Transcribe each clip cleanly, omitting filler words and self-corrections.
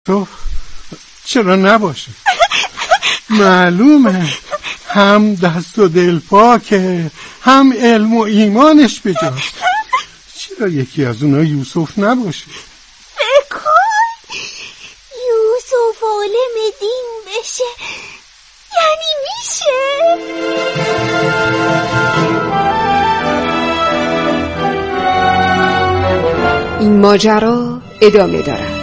تو چرا نباشه؟ معلومه هم دست و دل پاکه، هم علم و ایمانش بجاست. چرا یکی از اونا یوسف نباشه؟ بکن یوسف عالم دین بشه، یعنی میشه؟ این ماجرا ادامه دارد.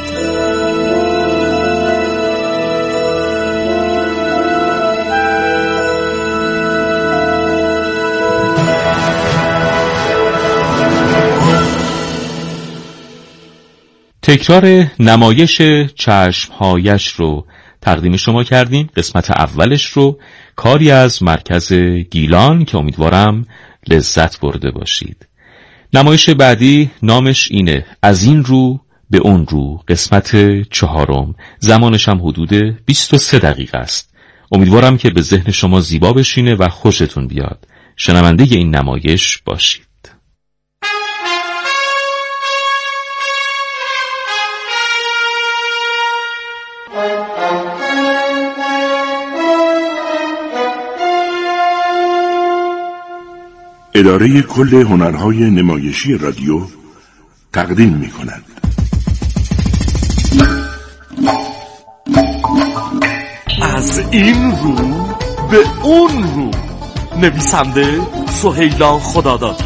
تکرار نمایش چشمهایش رو تقدیم شما کردیم. قسمت اولش رو کاری از مرکز گیلان که امیدوارم لذت برده باشید. نمایش بعدی نامش اینه از این رو به اون رو، قسمت 4. زمانش هم حدود 23 دقیقه است. امیدوارم که به ذهن شما زیبا بشینه و خوشتون بیاد. شنونده این نمایش باشید. اداره کل هنرهای نمایشی رادیو تقدیم می کند. از این رو به اون رو. نویسنده سهیلا خدادادی.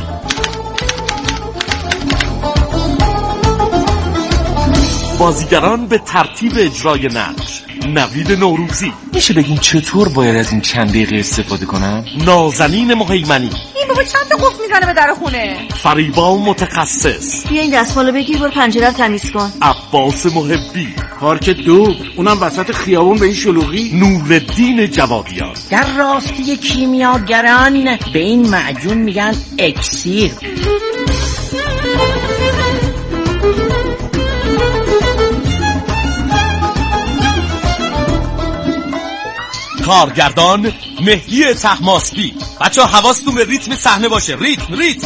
بازیگران به ترتیب اجرای نقش: نوید نوروزی. میشه بگین چطور باید از این چند دقیقه استفاده کنم؟ نازنین مهیمنی. این بابا چند تا قفل میزنه به در خونه. فریبا متخصص. بیا این دستمالو بگیر برو پنجره رو تمیز کن. عباس محبی. پارک دو، اونم وسط خیابون به این شلوغی. نورالدین جوادیان. در راستی کیمیاگران به این معجون میگن اکسیر. کارگردان مهدی طهماسبی. بچه‌ها حواستون به ریتم صحنه باشه. ریتم.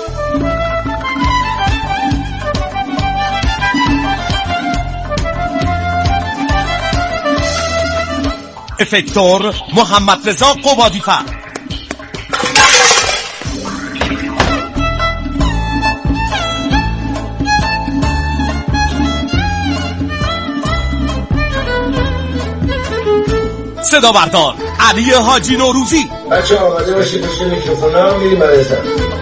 افکتور محمد رضا قبادی‌فر. صدا بردار علی حاجی نوروزی. بچه آماده باشید پشت میکروفونا میریم مدرسه.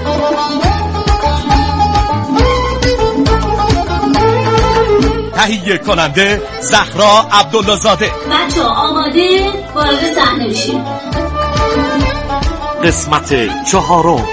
تهیه کننده زهرا عبدالله زاده. بچه آماده وارد صحنه بشید. قسمت 4.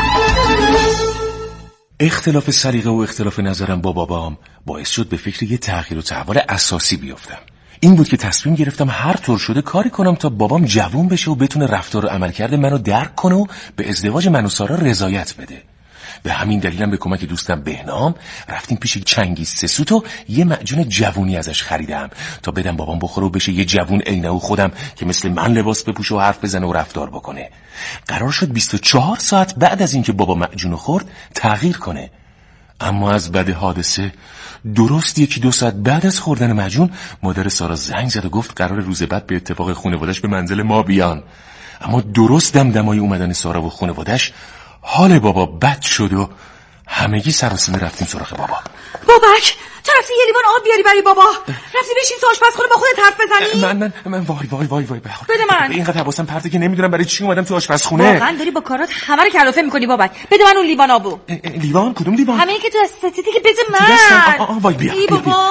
اختلاف سلیقه و اختلاف نظرم با بابام باعث شد به فکر یه تغییر و تحول اساسی بیفتم. این بود که تصمیم گرفتم هر طور شده کاری کنم تا بابام جوون بشه و بتونه رفتار و عملکرد منو درک کنه و به ازدواج من و سارا رضایت بده. به همین دلیلم به کمک دوستم بهنام رفتیم پیش چنگیز سسوت و یه معجون جوونی ازش خریدم تا بدم بابام بخوره و بشه یه جوون عینه و خودم که مثل من لباس بپوشه و حرف بزنه و رفتار بکنه. قرار شد 24 ساعت بعد از اینکه بابا معجون خورد تغییر کنه. اما از بعد حادثه درست 1-2 ساعت بعد از خوردن معجون مادر سارا زنگ زد و گفت قرار روز بعد به اتفاق خانواده‌اش به منزل ما بیان. اما درست دمدمای اومدن سارا و خانواده‌اش حال بابا بد شد و همگی سر و سینه رفتیم سراغ بابا. بابک تو رفتی یه لیوان آب بیاری برای بابا. رفتی بشین تو آشپزخونه با خودت حرف بزنی. من وای بده من. اینقدر حواسم پرته که نمیدونم برای چی اومدم تو آشپزخونه. واقعا داری با کارات همه رو کلافه میکنی بابک. بده من اون لیوان آبو. لیوان؟ کدوم لیوان؟ همین که تو استاتیتی که بده من. وای بیا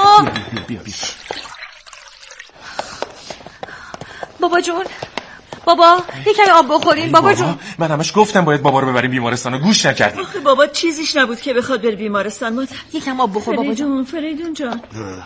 بابا جون بابا یه کمی آب بخورین بابا جون. من همش گفتم باید بابا رو ببریم بیمارستان و گوش نکردی. آخه بابا چیزیش نبود که بخواد بره بیمارستان. مادر یکم آب بخور بابا جون. فریدون جان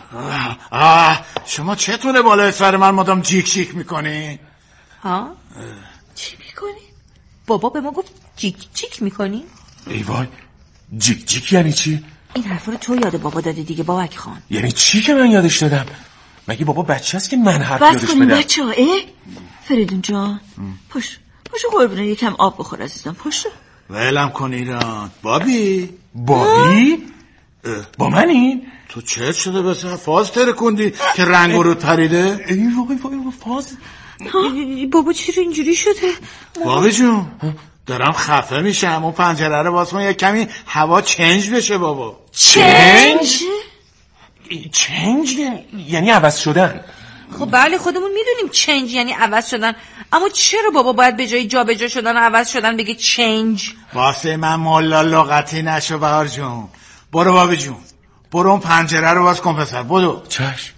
شما چتونه بالای سر من مدام جیک جیک میکنی؟ ها؟ چی میکنی؟ بابا به ما گفت جیک جیک میکنی؟ ای وای جیک جیک یعنی چی؟ این حرفا رو تو یاد بابا دادی دیگه بابک خان. یعنی چی که من یادش دادم؟ مگه بابا بچه است که من حرف یادش بدم؟ بچه ها فریدون جان پشت قربونه یکم آب بخور عزیزم. پشت ولم کن ایران. بابی با منین؟ تو چه شده بسه فاز ترکوندی که رنگ رو پریده؟ ای وای فاز. بابا چرا اینجوری شده؟ بابی جون دارم خفه میشم. اون پنجره رو باز کن یک کمی هوا چنج بشه بابا. چنج یعنی عوض شدن. خب بله خودمون میدونیم چنج یعنی عوض شدن، اما چرا بابا باید به جای جا به جا شدن و عوض شدن بگه چنج؟ واسه من مولا لغتی نشو بهار جون. برو بابی جون برو اون پنجره رو باز کن پسر. بدو. چشم.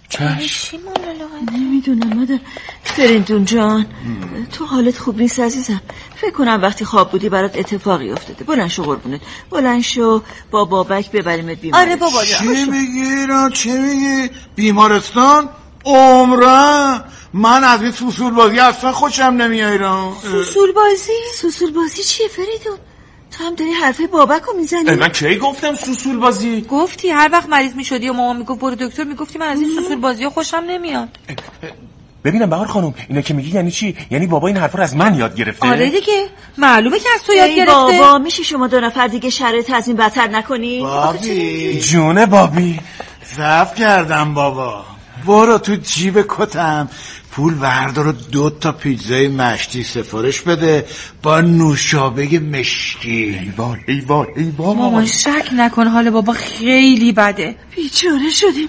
نمیدونم مادر. فریدون جان تو حالت خوب نیست عزیزم. فکر کنم وقتی خواب بودی برات اتفاقی افتاده. بلند شو قربونت، بلند شو با بابک ببریمت بیمارستان. آره بابا جان. چی میگی بیمارستان؟ عمرم من از این سوسول بازی اصلا خوشم نمیاد. سوسول بازی چیه فریدون؟ تو هم داری حرفه بابک رو میزنی؟ من کی گفتم سوسول بازی؟ گفتی هر وقت مریض میشدی و مامان میگفت برو دکتر میگفتی من از این سوسول بازی خوشم نمیاد. ببینم بهار خانم اینا که میگی یعنی چی؟ یعنی بابا این حرفا رو از من یاد گرفته؟ آره دیگه معلومه که از تو یاد گرفته. بابا میشه شما دو نفر دیگه شرایط از این بدتر نکنی؟ بابی جونه بابی ضعف کردم بابا. برو تو جیب کتم پول بردار و 2 پیتزای مشتی سفارش بده با نوشابه مشکی. ایوال مامان شک نکن حال بابا خیلی بده. بیچاره شدیم.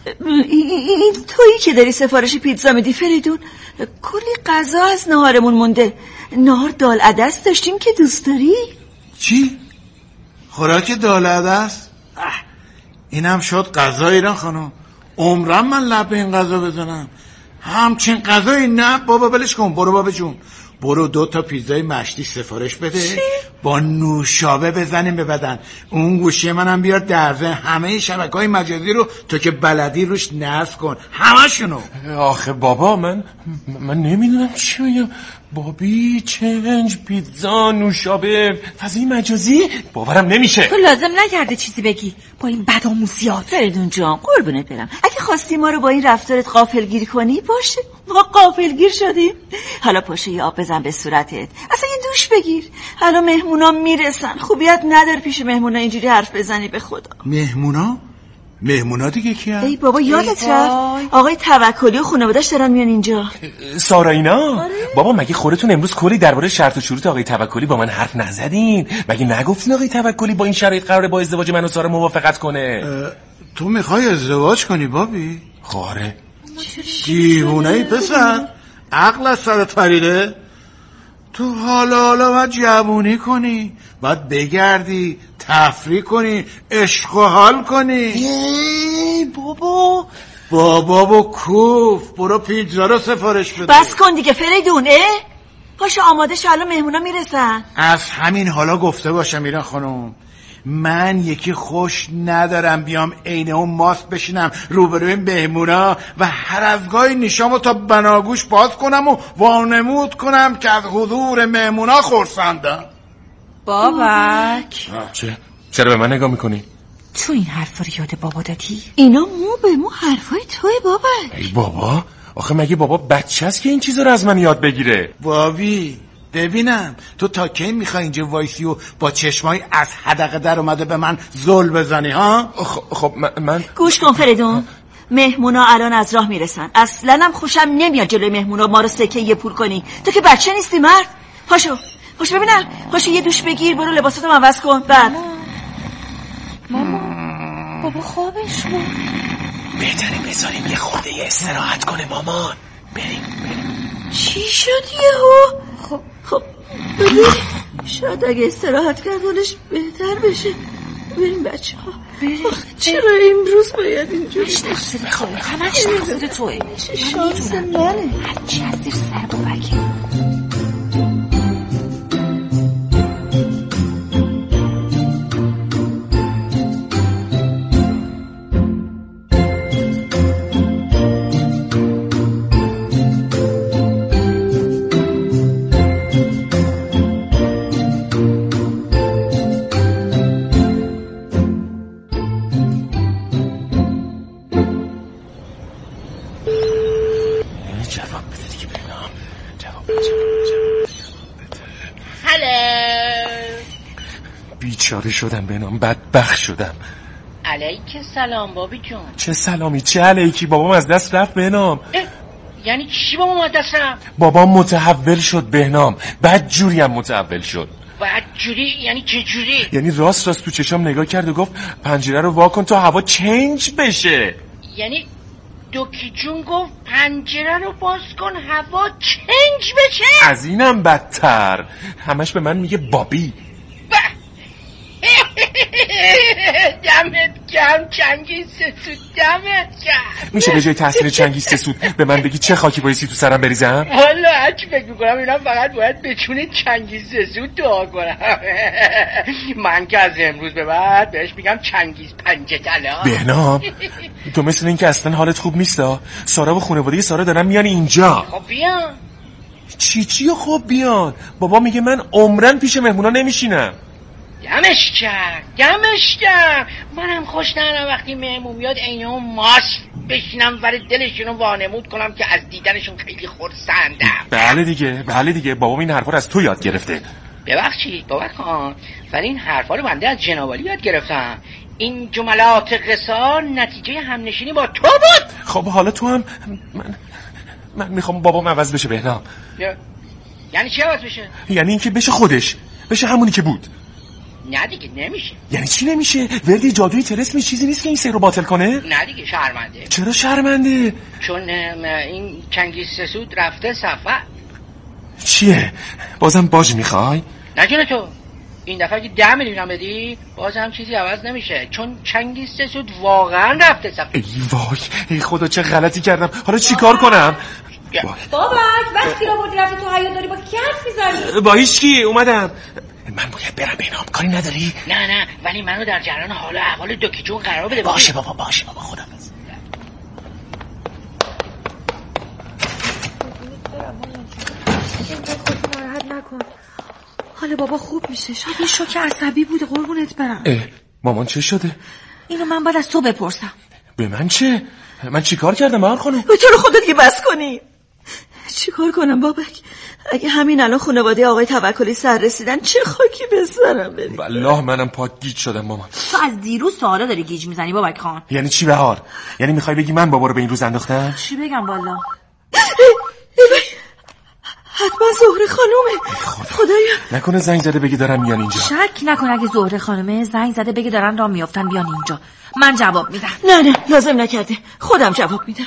این تویی که داری سفارش پیتزا میدی فریدون؟ کلی غذا از نهارمون مونده. نهار دال عدس داشتیم که دوست داری؟ چی؟ خوراک دال عدس؟ اینم شد غذا ایران خانم. عمرم من لب این غذا بزنم همچین غذایی نه بابا. بلش کن. برو بابا جون برو 2 پیتزای مشتی سفارش بده با نوشابه بزنیم به بدن. اون گوشی منم بیار درزه. همه شبکه‌های مجازی رو تو که بلدی روش نصب کن همشونو. آخه بابا من نمیدونم چی میگم. بابی چنج پیتزا نوشابه فضای مجازی باورم نمیشه. تو لازم نکرده چیزی بگی با این بدآموزیات. فریدون جان قربونت برم. اگه خواستی ما رو با این رفتارت غافلگیر کنی باشه ما غافلگیر شدیم. حالا پاشو یه آب بزن به صورتت، اصلا یه دوش بگیر. حالا مهمونا میرسن. خوبیت نداره پیش مهمونا اینجوری حرف بزنی به خدا. مهمونا دیگه کیه؟ ای بابا یادت رفت آقای توکلی و خانواده‌اش دارن میان اینجا. سارا اینا؟ آره؟ بابا مگه خودتون امروز کلی درباره شرط و شروط آقای توکلی با من حرف نزدین؟ مگه نگفتین آقای توکلی با این شرایط قراره با ازدواج من و سارا موافقت کنه؟ تو میخوای ازدواج کنی بابی؟ آره. دیوونه‌ای پسر؟ عقل از سرت پریده؟ تو حالا باید جوونی کنی، باید بگردی تفریح کنی عشق و حال کنی. ای بابا و کوف. برو پیتزا رو سفارش بده. بس کن دیگه فریدون. پاشو آماده شو الان مهمونا میرسن. از همین حالا گفته باشم ایران خانم من یکی خوش ندارم بیام عین اون ماست بشینم روبروی مهمونا و هر از گاهی نیشامو تا بناگوش باز کنم و وانمود کنم که از حضور مهمونا خرسندم. بابک چرا به من نگاه میکنی؟ تو این حرفا رو یاد بابا دادی؟ اینا مو به مو حرفای توی بابک. ای بابا آخه مگه بابا بچه است که این چیزا رو از من یاد بگیره؟ بابی ببینم تو تا کی میخوای اینجا وایسی و با چشمای از حدقه در اومده به من زل بزنی ها؟ خب من گوش کن فریدون. مهمونا الان از راه میرسن. اصلا هم خوشم نمیاد جلوی مهمونا ما رو سکه یه پول کنی. تو که بچه نیستی مرد. پاشو ببینم. پاشو یه دوش بگیر برو لباساتو عوض کن. بعد ماما بابا خوابش بود. بهتره بذاریم یه خورده استراحت کنه مامان. بریم. چی شد یهو؟ خب ببین شاید اگه استراحت کردنش بهتر بشه. بریم بچه ها. چرا امروز باید اینجوری همش تقصیر توه. شانس منه. هرچی از زیر سر بابکه. بیچاره شدم بنام بدبخت شدم. علیک سلام بابی جون. چه سلامی چه علیکی، بابام از دست رفت بهنام. یعنی چی بابام از دست رفت؟ بابام متحول شد بهنام، بد جوری هم متحول شد. بد جوری یعنی چه جوری؟ یعنی راست تو چشام نگاه کرد و گفت پنجره رو وا کن تا هوا چنج بشه. یعنی دوکی جون گفت پنجره رو باز کن هوا چنج بشه؟ از اینم بدتر، همش به من میگه بابی. دمت گرم چنگیز سسود، دمت گرم. میشه به جای تحسین چنگیز سسود به من بگی چه خاکی بایستی تو سرم بریزم؟ حالا هرچی فکر میکنم اینا فقط باید به چون چنگیز سسود دعا کنم. من که از امروز به بعد بهش میگم چنگیز پنجه طلا. بهنام تو مثل این که اصلا حالت خوب نیستا. سارا و خانواده سارا دارن میان اینجا. خب بیان. چی خب بیان؟ بابا میگه من عمرن پیش مهمونا نمیشینم. گمش کرد. منم خوش ندارم وقتی مهمون میاد اینا ماست بشینم ور دلشونو وانمود کنم که از دیدنشون خیلی خرسندم. بله دیگه بابا این حرفا رو از تو یاد گرفته. ببخشید بابا خان، ولی این حرفا رو بنده از جنابالی یاد گرفتم. این جملات قصار نتیجه همنشینی با تو بود. خب حالا تو هم من میخوام بابام عوض بشه بهنام. یعنی چی عوض بشه؟ یعنی اینکه بشه خودش، بشه همونی که بود. نه دیگه نمیشه. یعنی چی نمیشه؟ وردی جادوی طلسمی چیزی نیست که این سحر رو باطل کنه؟ نه دیگه شرمنده. چرا شرمنده؟ چون این چنگیز سسود رفته سفر. چیه؟ بازم باج میخوای؟ نه جون تو، این دفعه که 10 میلیون بدی بازم چیزی عوض نمیشه، چون چنگیز سسود واقعا رفته سفر. ای وای، ای خدا چه غلطی کردم، حالا چی کار کنم؟ بابا وقتی رو بردی رفتی تو حیاط داری با کی حرف میزنی؟ با هیچ کی اومدم. من باید برم بهنام، کاری نداری؟ نه ولی منو در جریان حال و احوال دوکی جون قرار بده. باشه بابا خداحافظ. ناراحت نکن، حال بابا خوب میشه. شاید این شوک عصبی بوده، قربونت برم. مامان چه شده؟ اینو من باید از تو بپرسم. به من چه؟ من چیکار کردم مهار خانم؟ به تو رو خدا دیگه بس کنی. چیکار کنم بابک؟ اگه همین الان خانواده آقای توکلی سر رسیدن چه خاکی به سرم بریم. والله منم پاک گیج شدم مامان. تو از دیروز تا حالا داری گیج میزنی بابک خان. یعنی چی بهار؟ یعنی میخوای بگی من بابا رو به این روز انداختم؟ چی بگم والا؟ حتما زهره خانومه. خدایا نکنه زنگ زده بگی دارم میان اینجا. شک نکن اگه زهره خانومه زنگ زده بگی دارن راه میافتن بیان اینجا. من جواب میدم. نه لازم نکرده، خودم جواب میدم.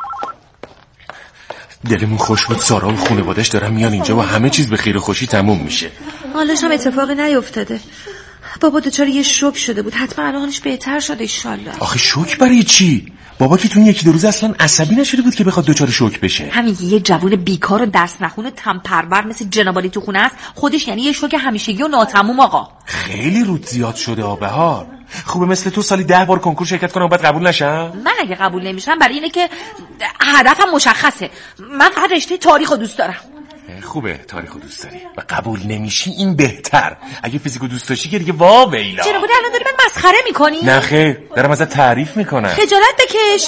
دلمون خوش بود سارا و خانواده‌اش دارن میان اینجا و همه چیز به خیر و خوشی تموم میشه. حالش هم اتفاقی نیفتاده. بابا دچار یه شوک شده بود، حتما الان حالش بهتر شده انشالله. آخه شوک برای چی؟ بابا که تو این 1-2 روز اصلا عصبی نشده بود که بخواد دچار شوک بشه. همین یه جوون بیکار و درس نخونه تنپرور مثل جنابالی تو خونه است، خودش یعنی یه شوک همیشگی و ناتموم. آقا خیلی رود زیاد شده بهار. خوبه مثل تو سالی 10 بار کنکور شرکت کنم بعد قبول نشم؟ من اگه قبول نمیشم برای اینه که هدفم مشخصه. من فقط رشته تاریخو دوست دارم. خوبه تاریخو دوست داری و قبول نمیشی این بهتر. اگه فیزیکو دوست داشتی که دیگه واویلا. چرا بوده الان داری من مسخره میکنی؟ نه خیر دارم ازت تعریف میکنم. خجالت بکش.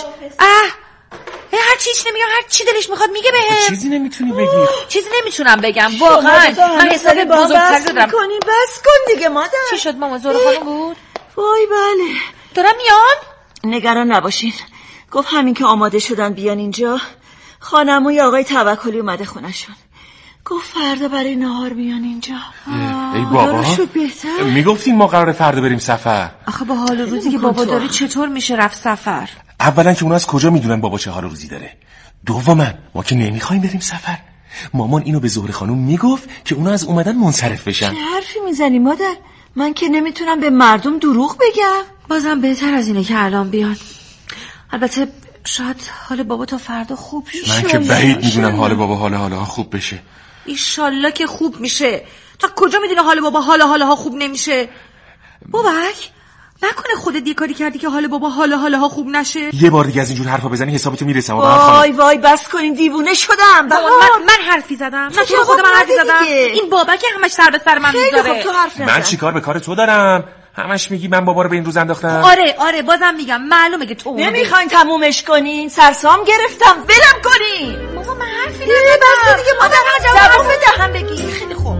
هر چیز نمیگم، هر چی دلش میخواد میگه بهم. چیزی نمیتونی بگی. چیزی نمیتونم بگم واقعا. من حساب بزرگتری دارم. بس کن دیگه مادر. چی شد مامان؟ زهره خانم بود؟ وای بله دارم میان. نگران نباشین، گفت همین که آماده شدن بیان اینجا. خانموی آقای توکلی اومده خونشون، گفت فردا برای نهار میان اینجا. ای بابا میگفتین ما قراره فردا بریم سفر. آخه با حال روزی که بابا داره چطور میشه رفت سفر؟ اولا که اونا از کجا میدونن بابا چه حال روزی داره؟ دوما ما که نمیخوایم بریم سفر. مامان اینو به زهره خانم میگفت که اونا از اومدن منصرف بشن. چه حرفی میزنی مادر؟ من که نمیتونم به مردم دروغ بگم. بازم بهتر از اینه که الان بیان. البته شاید حال بابا تا فردا خوب شه. من که بعید میدونم حال بابا حالا خوب بشه. ایشالله که خوب میشه. تا کجا میدونه حال بابا حالا خوب نمیشه؟ بابک نکنه خودت یه کاری کردی که حال بابا حالا خوب نشه؟ یه بار دیگه از اینجور حرفا بزنی حسابتو میرسم. وای بس کنین، دیوونه شدم. من حرفی زدم. نه تو خودم حرفی زدم. این بابک همش سر به سر من میذاره. من چیکار به کار تو دارم؟ همش میگی من بابا رو به این روز انداختم. آره بازم میگم معلومه که تو نمیخواین تمومش کنین. سرسام گرفتم ولم کنین. بابا من حرفی نزدم. بس دیگه مادر جواب بده هم بگی. خیلی خوب.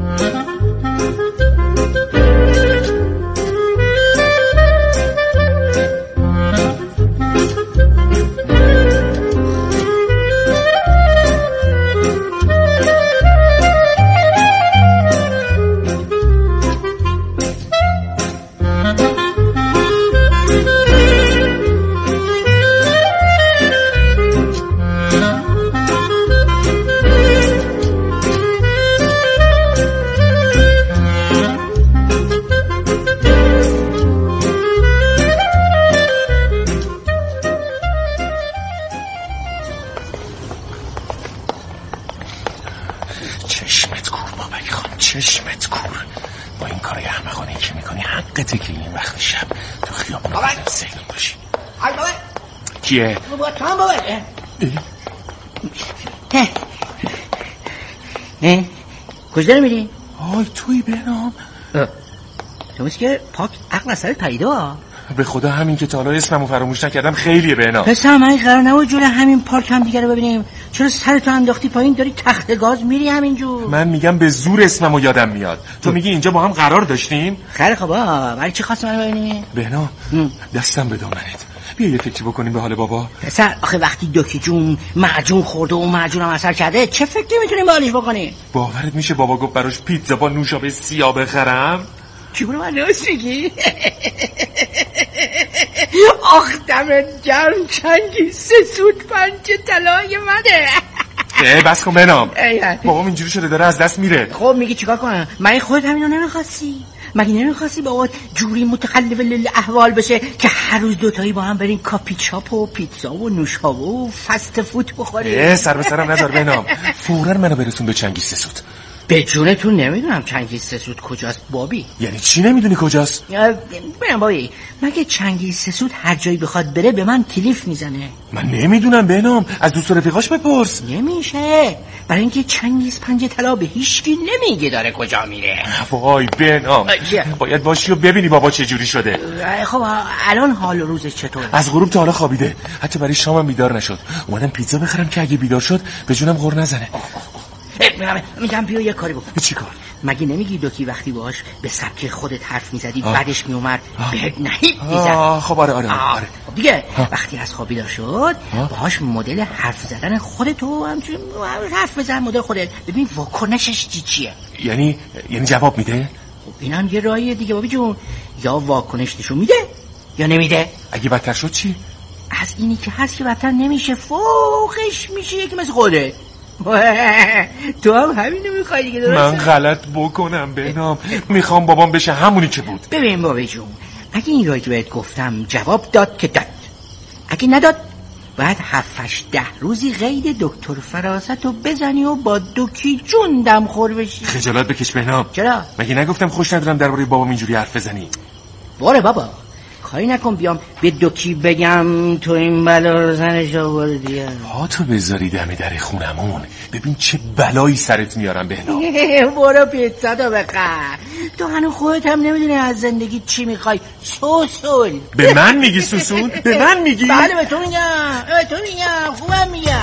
چشمت کور. با این کارای احمقانه که میکنی حقته که این وقت شب تو خیابون سیدون باشی. های بابا کیه؟ بابا تو هم بابا کجا داری میری؟ آی توی بهنام تو مثل که پاک عقل از سرت پریده. به خدا همین که تا حالا اسممو فراموش نکردم خیلیه بهنام. پسر من قرار نبود جلوی همین پارک هم دیگه رو ببینیم. چرا سرتو انداختی پایین داری تخت گاز میری همینجور؟ من میگم به زور اسممو یادم میاد. تو میگی اینجا با هم قرار داشتیم؟ خیلی خوبه. برای چی خواستی منو ببینی؟ بهنام دستم به دامنت. بیا یه فکری بکنیم به حال بابا. پسر آخه وقتی دوکی جون معجون خورده و معجونم اثر کرده چه فکری میتونیم به حالش بکنیم؟ باورت میشه بابا گفت براش پیتزا با نوشابه سیاه بخرم؟ چی برو من راست میگی؟ آخ دمت گرم چنگی 3 سوت 5 طلای منه. بس کن بهنام. بابام اینجوری شده داره از دست میره. خب میگی چیکار کنم؟ من خودت همینو نمیخواستی؟ مگه نمیخواستی بابات جوری متقلب الاحوال بشه که هر روز دوتایی با هم بریم کافی چاپ و پیتزا و نوشابه و فست فود بخوریم؟ سر به سرم نذار بهنام. فوراً منو برسون به چنگیز 3 سوت. به جونتون نمیدونم چنگیز 3 سوت کجاست بابی. یعنی چی نمیدونی کجاست؟ ببین بابی مگه چنگیز 3 سوت هر جایی بخواد بره به من کلیف میزنه. من نمیدونم بهنام از دوست و رفیقاش بپرس. نمیشه برای اینکه چنگیز 5 طلا به هیچکی نمیگه داره کجا میره. وای بهنام باید باشی و ببینی بابا چه جوری شده. خب الان حال و روزش چطور؟ از غروب تا حالا خوابیده. حتی برای شامم بیدار نشد. اومدم پیتزا بخرم که اگه بیدار شد به جونم غر نزنه. میگم بیا یه کاری بکن. چی کار؟ مگه نمیگی دوکی وقتی باهاش به سبک خودت حرف میزدی بعدش میومد بهت نهیب میزد؟ خب آره دیگه وقتی از خواب بیدار شد باهاش مدل حرف زدن خودتو همچون حرف بزن مدل خودت ببین واکنشش چیه. یعنی جواب میده؟ خب اینم یه راهیه دیگه بابی جون. یا واکنش نشون میده یا نمیده. اگه بدتر شد چی؟ از اینی که هست که بدتر نمیشه فوقش میشه یکی مثل خودت. تو هم همینو میخوای دیگه درسته؟ من غلط بکنم بهنام. میخوام بابام بشه همونی که بود. ببین بابا جون اگه این رایی که بهت گفتم جواب داد که داد. اگه نداد باید 7-8-10 روزی قید دکتر فراستو بزنی و با دوکی جون دمخور بشی. خجالت بکش بهنام. چرا؟ مگه نگفتم خوش ندارم درباره بابام اینجوری حرف بزنی؟ باره بابا کاری نکن بیام به دوکی بگم تو این بلا رو زنش آوردی. پاتو بذاری دم در خونمون ببین چه بلایی سرت میارم بهنام. برو پیتزا تو بخر. تو هنوز خودت هم نمیدونی از زندگی چی میخوای. سوسول. به من میگی سوسول؟ به من میگی؟ بله به تو میگم خوبم میگم.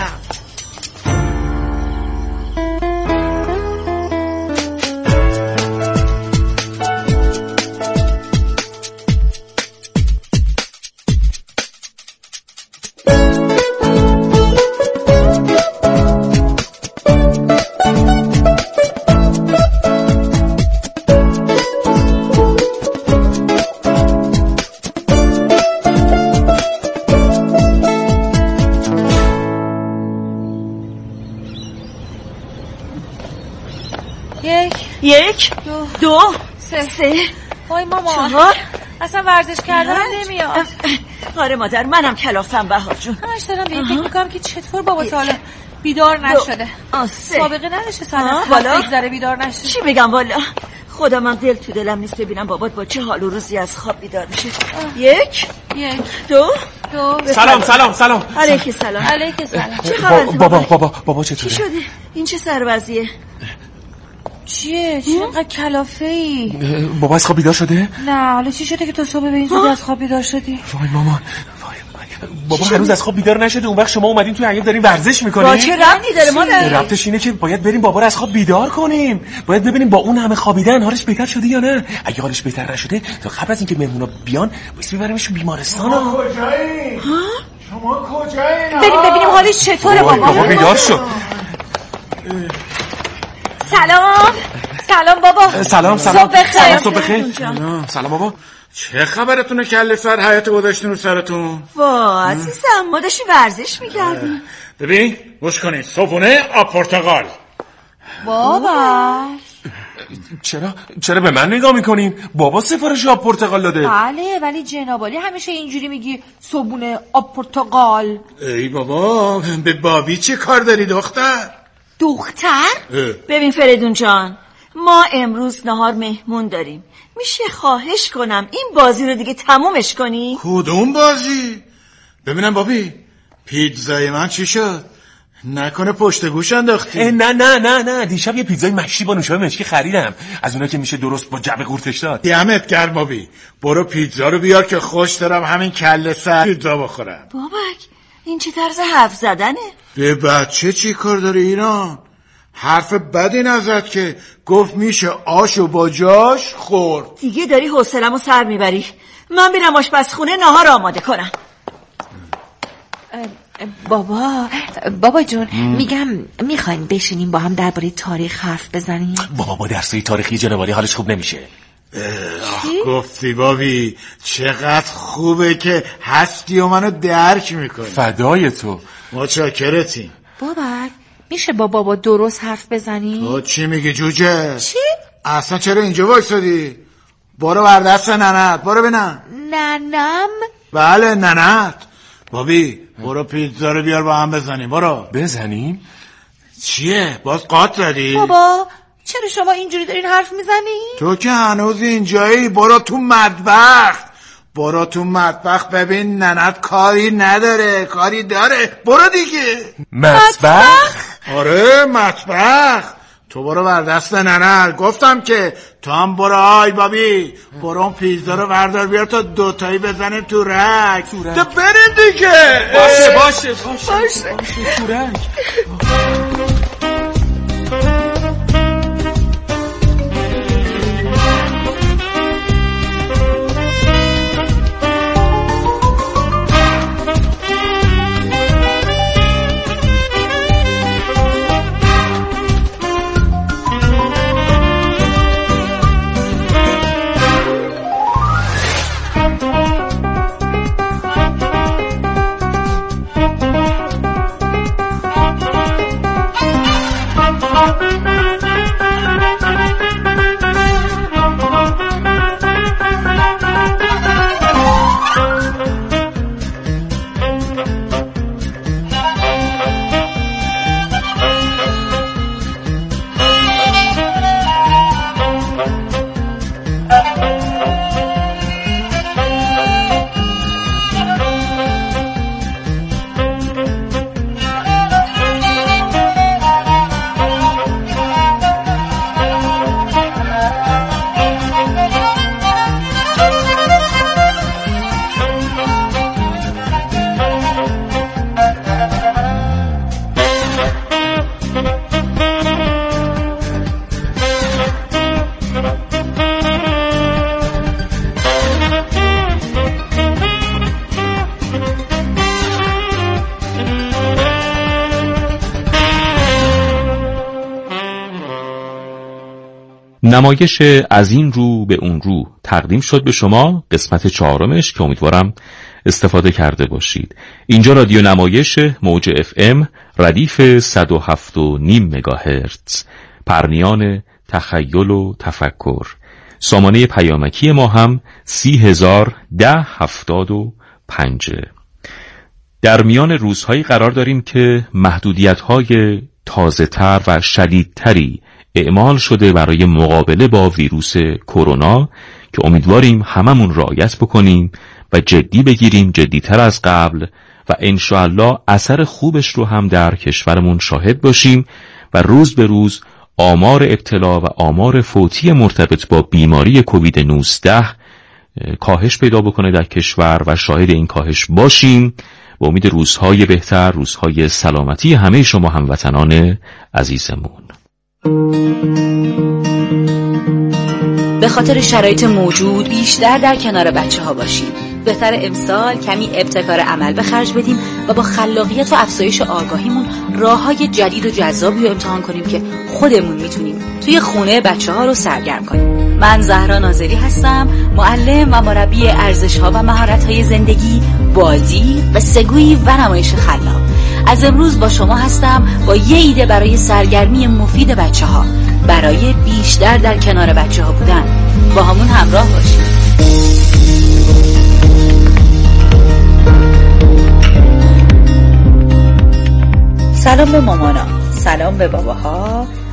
یک دو سه. وای ماما 4 اصلا ورزش کردن نمیاد. آره مادر منم کلافم بهار جون. همش دارم به این فکر میکنم که چطور بابا تا حالا بیدار نشده. سابقه نداشته ساعت بگذره بیدار نشه. چی بگم والا خدا من دل تو دلم نیست ببینم بابات با چه حال و روزی از خواب بیدار میشه. 1 2 سلام. علیک سلام. چه خبر بابا چطوره؟ چی شده؟ این چه سروضیه؟ چیه؟ چی اینقدر کلافه ای؟ بابا از خواب بیدار شده؟ نه حالا چی شده که تو صبح به این زودی از خواب بیدار شدی؟ وای مامان بابا هنوز از خواب بیدار نشده. اون وقت شما اومدین توی حیاط دارین ورزش میکنین. با چه ربطی داره مادر؟ ربطش اینه که باید بریم بابا رو از خواب بیدار کنیم. باید ببینیم با اون همه خوابیدن حالش بهتر شده یا نه. اگه حالش بهتر نشده تا قبل از اینکه مهمونا بیان بس ببریمش بیمارستان. شما کجایین؟ شما کجایین؟ بریم ببینیم حالش چطوره. بابا بیدار شد. سلام بابا. سلام صبح بخیر. سلام بابا. چه خبرتونه کله سر حیاط گذاشتین رو سرتون؟ وا عزیزم ما داشتیم ورزش میکردیم. ببین گوش کنید صبحونه آب پرتقال. بابا چرا به من نگاه میکنین؟ بابا سفارش آب پرتقال داده. بله ولی جنابالی همیشه اینجوری میگی صبحونه آب پرتقال. ای بابا به بابی چه کار داری دختر؟ ببین فریدون جان ما امروز نهار مهمون داریم. میشه خواهش کنم این بازی رو دیگه تمومش کنی؟ کدوم بازی؟ ببینم بابی، پیتزای من چی شد؟ نکنه پشت گوش انداختی؟ نه دیشب یه پیتزای مشکی با نوشابه مشکی خریدم، از اونا که میشه درست با جعبه قورتش داد. دمت گرم بابی، برو پیتزا رو بیار که خوش دارم همین کله سر پیتزا بخورم. بابک این چه طرز حرف زدنه؟ به بچه چی کار داره ایران؟ حرف بدی نزد که، گفت میشه آشو با جاش خورد. دیگه داری حوصله‌مو سر میبری. من میرم آشپزخونه ناهار آماده کنم. بابا جون، میگم میخواین بشینیم با هم درباره تاریخ حرف بزنیم؟ بابا با درسای تاریخی جنابالی حالش خوب نمیشه. گفتی بابی، چقدر خوبه که هستی و منو درک میکنی. فدای تو. متشکرتیم. بابک میشه با بابا درست حرف بزنیم؟ تو چی میگی جوجه؟ چی؟ اصلا چرا اینجا وایسادی؟ برو بر دست ننت، برو ببینم. ننم؟ بله ننت. بابی برو پیتزا رو بیار با هم بزنیم. برو. بزنیم؟ چیه؟ باز قاط زدی؟ بابا چرا شما اینجوری دارین حرف میزنی؟ تو که هنوز اینجایی. برو تو مطبخ. برو تو مطبخ ببین ننت کاری نداره، کاری داره. برو دیگه. مطبخ؟ آره مطبخ. تو برو بر دست ننت. گفتم که تو هم برو. آی بابی برو اون پیتزا رو بردار بیار تا دوتایی بزنیم تو رک. تو بریم دیگه. باشه تو رک. نمایش از این رو به اون رو تقدیم شد به شما، قسمت 4 که امیدوارم استفاده کرده باشید. اینجا رادیو نمایش موج FM ردیف 107.5 مگاهرتز، پرنیان تخیل و تفکر. سامانه پیامکی ما هم 30,1075. در میان روزهایی قرار داریم که محدودیت‌های تازه‌تر و شدیدتری اعمال شده برای مقابله با ویروس کرونا که امیدواریم هممون رعایت بکنیم و جدی بگیریم، جدیتر از قبل، و انشاءالله اثر خوبش رو هم در کشورمون شاهد باشیم و روز به روز آمار ابتلا و آمار فوتی مرتبط با بیماری کووید 19 کاهش پیدا بکنه در کشور و شاهد این کاهش باشیم و امید روزهای بهتر، روزهای سلامتی همه شما هموطنان عزیزمون. به خاطر شرایط موجود بیشتر در کنار بچه ها باشیم. بهتر امسال کمی ابتکار عمل به خرج بدیم و با خلاقیت و افزایش آگاهیمون راه‌های جدید و جذابی رو امتحان کنیم که خودمون میتونیم توی خونه بچه ها رو سرگرم کنیم. من زهرا ناظری هستم، معلم و مربی ارزش‌ها و مهارت‌های زندگی، بازی و سگویی و نمایش خلاق. از امروز با شما هستم با یه ایده برای سرگرمی مفید بچه‌ها، برای بیشتر در کنار بچه‌ها بودن. با همون همراه باشید. سلام به مامانا، سلام به باباها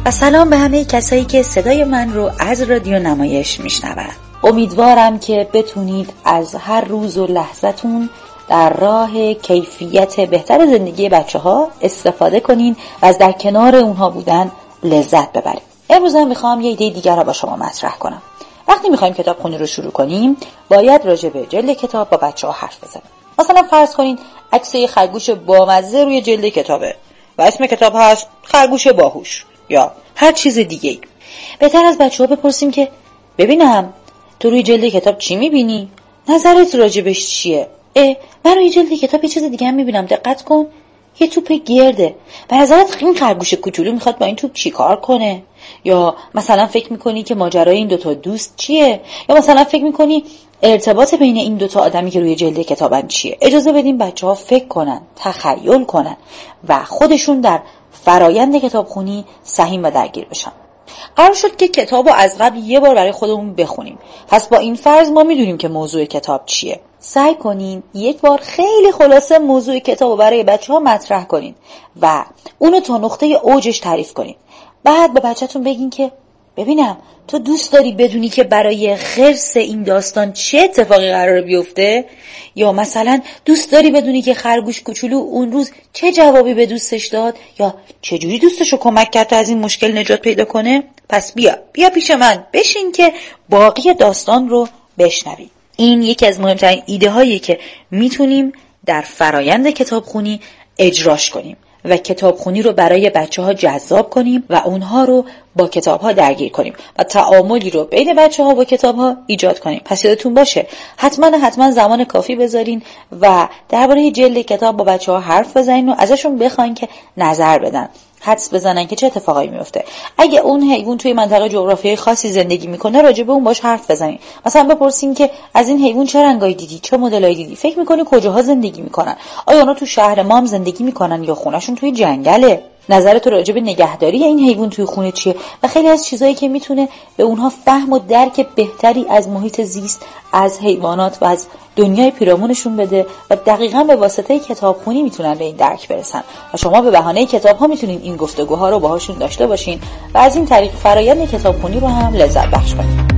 و سلام به همه کسایی که صدای من رو از رادیو نمایش میشنوند. امیدوارم که بتونید از هر روز و لحظتون در راه کیفیت بهتر زندگی بچه‌ها استفاده کنین و از در کنار اونها بودن لذت ببرید. امروز هم میخوام یه ایده دیگر رو با شما مطرح کنم. وقتی میخوایم کتابخونی رو شروع کنیم باید راجع به جلد کتاب با بچه‌ها حرف بزنیم. مثلا فرض کنین عکس یه خرگوش بامزه روی جلد کتابه و اسم کتاب هست خرگوش باهوش یا هر چیز دیگه‌ای. بهتر از بچه‌ها بپرسیم که ببینم تو روی جلد کتاب چی میبینی؟ نظرت راجبش چیه؟ من روی جلد کتاب یه چیز دیگه هم میبینم، دقت کن، یه توپ گرده. به نظرت این خرگوش کوچولو میخواد با این توپ چی کار کنه؟ یا مثلا فکر میکنی که ماجرای این دوتا دوست چیه؟ یا مثلا فکر میکنی ارتباط بین این دوتا آدمی که روی جلد کتابن چیه؟ اجازه بدیم بچه ها فکر کنن، تخیل کنن و خودشون در فرایند کتابخونی سهیم و درگیر بشن. قرار شد که کتابو از قبل یه بار برای خودمون بخونیم. پس با این فرض ما میدونیم که موضوع کتاب چیه. سعی کنین یک بار خیلی خلاصه موضوع کتابو برای بچه‌ها مطرح کنین و اونو تا نقطه اوجش تعریف کنین. بعد به بچه‌تون بگین که ببینم تو دوست داری بدونی که برای خرس این داستان چه اتفاقی قراره بیفته؟ یا مثلا دوست داری بدونی که خرگوش کوچولو اون روز چه جوابی به دوستش داد؟ یا چجوری دوستشو کمک کرد تا از این مشکل نجات پیدا کنه؟ پس بیا پیش من بشین که باقی داستان رو بشنوی. این یکی از مهمترین ایده هایی که میتونیم در فرایند کتابخونی اجراش کنیم و کتابخونی رو برای بچه‌ها جذاب کنیم و اونها رو با کتاب‌ها درگیر کنیم و تعاملی رو بین بچه‌ها با کتاب‌ها ایجاد کنیم. پس یادتون باشه حتما زمان کافی بذارین و درباره جلد کتاب با بچه‌ها حرف بزنین و ازشون بخواین که نظر بدن، حدس بزنن که چه اتفاقایی میفته. اگه اون حیوان توی منطقه جغرافیایی خاصی زندگی میکنه راجع به اون باش حرف بزنین. مثلا بپرسین که از این حیوان چه رنگایی دیدی، چه مدلایی دیدی، فکر میکنی کجاها زندگی میکنن، آیا اونا تو شهر ما هم زندگی میکنن یا خونه‌شون توی جنگله، نظرت راجع به نگهداری این حیوان توی خونه چیه و خیلی از چیزایی که میتونه به اونها فهم و درک بهتری از محیط زیست، از حیوانات و از دنیای پیرامونشون بده و دقیقاً به واسطه کتابخونی میتونن به این درک برسن و شما به بهانه کتاب‌ها میتونین این گفتگوها رو باهاشون داشته باشین و از این طریق فرایند کتابخونی رو هم لذت بخش کنین.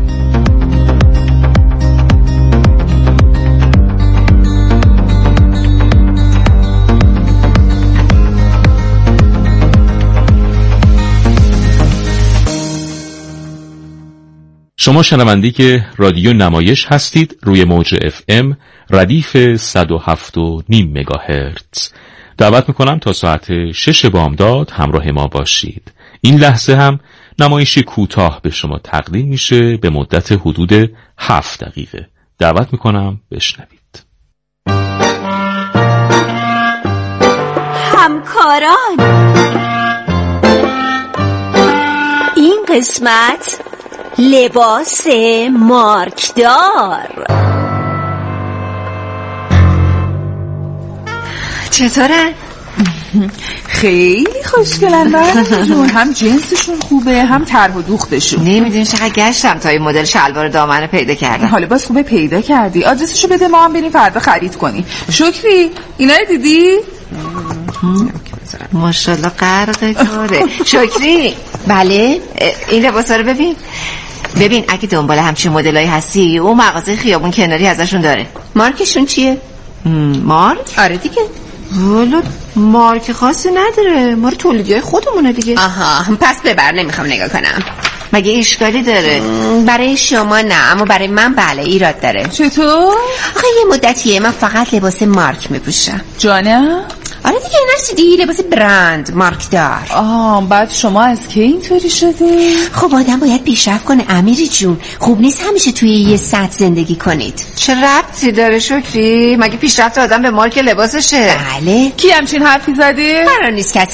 شما شنوندی که رادیو نمایش هستید روی موج FM ردیف 107.5 مگاهرتز. دعوت میکنم تا ساعت 6 بامداد همراه ما باشید. این لحظه هم نمایشی کوتاه به شما تقدیم میشه به مدت حدود 7 دقیقه. دعوت میکنم بشنوید. همکاران، این قسمت لباس مارکدار. چطورن؟ خیلی خوشگلن جون، هم جنسشون خوبه هم طرح و دوختشون. نمیدونی چقدر گشتم تا این مدل شلوار دامن پیدا کردم. حالا باز خوبه پیدا کردی. آدرسشو بده ما هم بریم فردا خرید کنیم. شکری اینا رو دیدی؟ ماشاءالله غرق کاره. شکری بله این لباسا رو ببین اگه دنبال همچین مدلایی هستی اون مغازه خیابون کناری ازشون داره. مارکشون چیه؟ مارک؟ آره دیگه. والا مارک خاصی نداره، ما رو تولیدیای خودمونه دیگه. آها پس ببر، نمیخوام نگاه کنم. مگه اشکالی داره؟ برای شما نه اما برای من بله ایراد داره. چطور؟ آخه یه مدتیه من فقط لباس مارک میپوشم. جانم؟ آره دیگه نشدی لباس برند مارک دار. بعد شما از کی اینطوری شدی؟ خب آدم باید پیشرفت کنه امیری جون، خوب نیست همیشه توی یه سطح زندگی کنید. چه ربطی داره شکری؟ مگه پیشرفت آدم به مارک لباسشه؟ بله. کی همچین حرفی زده؟ قرار نیست کسی